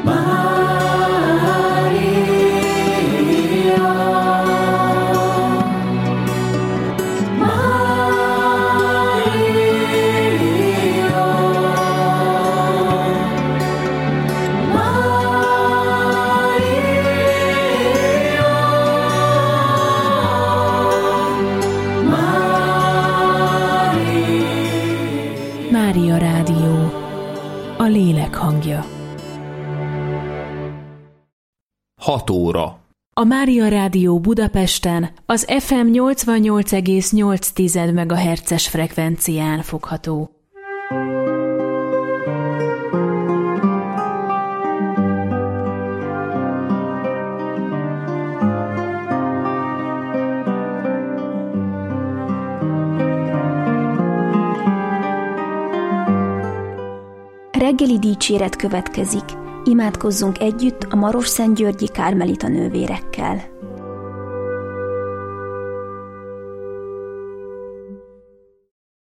Mária Rádió, a lélek hangja. 6 óra. A Mária Rádió Budapesten az FM 88,8 MHz-es frekvencián fogható. Reggeli dicséret következik. Imádkozzunk együtt a Marosszentgyörgyi kármelita nővérekkel.